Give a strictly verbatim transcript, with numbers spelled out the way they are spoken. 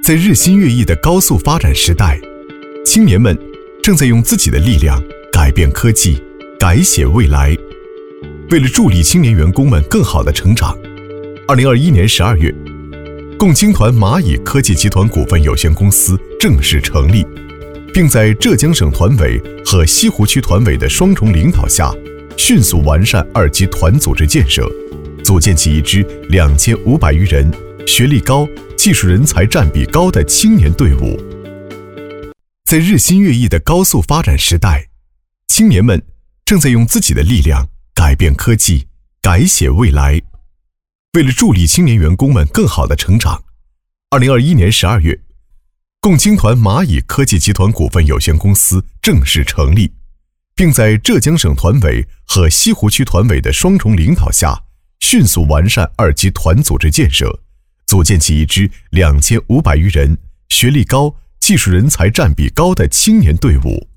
在日新月异的高速发展时代，青年们正在用自己的力量改变科技，改写未来。为了助力青年员工们更好的成长，二零二一年十二月，共青团蚂蚁科技集团股份有限公司正式成立，并在浙江省团委和西湖区团委的双重领导下，迅速完善二级团组织建设，组建起一支两千五百余人、学历高、技术人才占比高的青年队伍。在日新月异的高速发展时代，青年们正在用自己的力量改变科技，改写未来。为了助力青年员工们更好的成长，二零二一年十二月，共青团蚂蚁科技集团股份有限公司正式成立，并在浙江省团委和西湖区团委的双重领导下，迅速完善二级团组织建设，组建起一支两千五百余人、学历高、技术人才占比高的青年队伍。